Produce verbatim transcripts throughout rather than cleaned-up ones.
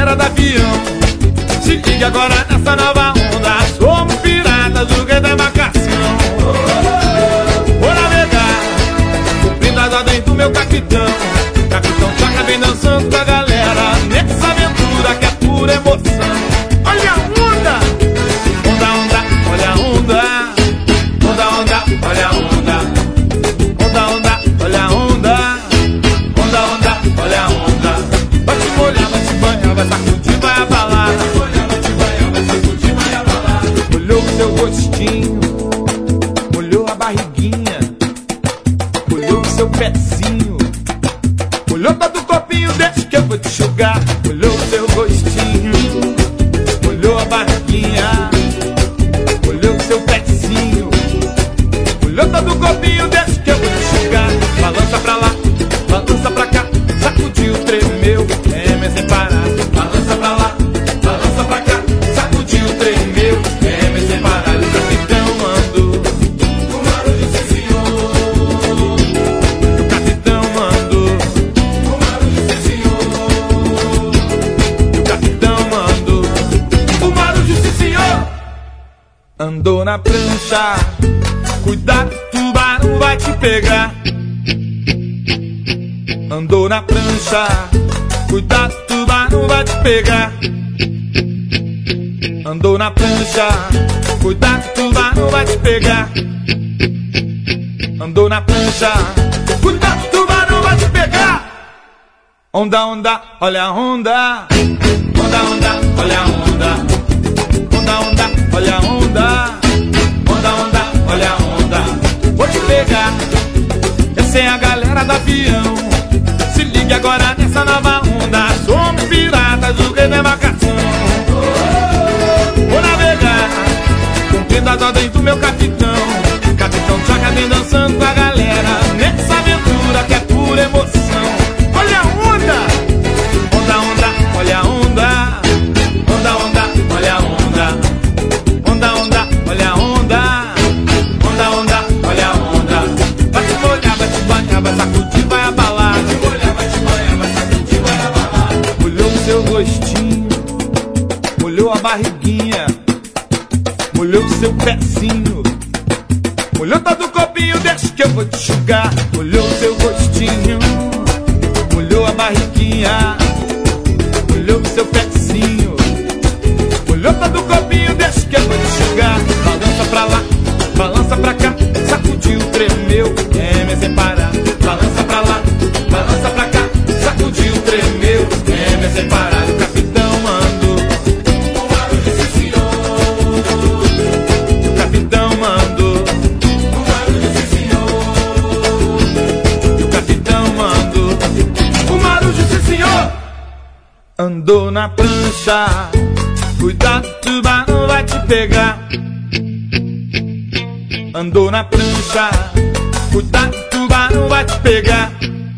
galera do avião, se liga agora nessa nova onda. Somos piratas do rei da embarcação. Vou navegar, cumprindo as ordens do meu capitão. Capitão Tchaca vem dançando com a galera nessa aventura que é pura emoção. Olha a onda, onda, onda, olha a onda. Onda, onda, olha a onda. Onda, onda, olha a onda. Onda, onda, olha a onda. Vai te molhar, vai te banhar, vai sacudir, vai abalar. Vai te molhar, vai te banhar, vai sacudir, vai abalar. Molhou o seu rostinho, molhou a barriguinha, molhou o seu pezinho, molhou todo o corpinho, deixa que eu vou te enxugar. Molhou o seu rostinho, molhou a barriguinha, molhou o seu pezinho, molhou todo o corpinho, deixa que eu vou te enxugar. Balança pra lá, balança pra cá, sacudiu, tremeu, é me separar. Balança pra lá, balança pra cá, sacudiu, tremeu, é me separar. O capitão mandou, o Marujo se senhor. O capitão mandou, o Marujo se senhor. O capitão mandou, o Marujo se senhor. Andou na prancha, cuidado, tubarão vai te pegar. Andou na prancha, cuidado, tubarão vai te pegar. Andou na prancha, cuidado, tubarão vai te pegar. Andou na prancha, cuidado, tubarão vai te pegar. Onda, onda, olha a onda. Onda, onda, olha a onda. Onda, onda, olha a onda. Onda, onda, olha a onda. Vou te pegar, essa é a galera do avião. Se ligue agora nessa nova onda. Somos piratas do rei da embarcação. Vou navegar, cumprindo as ordens do meu capitão. Capitão Tchaca vem dançando com a galera nessa aventura que é pura emoção. Olha a onda, onda, onda, olha a onda. Onda, onda, olha a onda. Onda, onda, olha a onda. Onda, onda, olha a onda. Vai te molhar, vai te banhar, vai sacudir, vai abalar. Vai te molhar, vai te banhar, vai sacudir, vai abalar. Molhou o seu rostinho, molhou a barriguinha, molhou o seu pezinho, molhou todo o corpinho, deixa que eu vou te enxugar. Molhou o seu rostinho, molhou a barriguinha, molhou o seu pezinho, molhou todo o corpinho, deixa que eu vou te enxugar. Balança pra lá, balança pra cá, sacudiu, tremeu, é me separar. Balança pra lá, balança pra cá, sacudiu, tremeu, é me separar. O capitão mandou, o Marujo se senhor. O capitão mandou, o Marujo se senhor. O capitão mandou, o Marujo se senhor. Andou na prancha, cuidado, tubarão vai te pegar. Andou na prancha, cuidado, tubarão vai te pegar.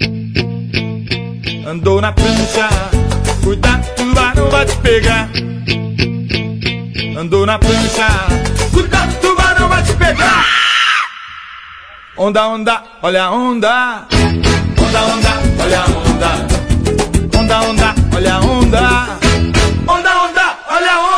Andou na prancha, cuidado, tubarão vai te pegar. Andou na prancha, cuidado, tubarão vai te pegar. Onda, onda, olha a onda. Onda, onda, olha a onda. Onda, onda, olha a onda. Onda, onda, olha a onda.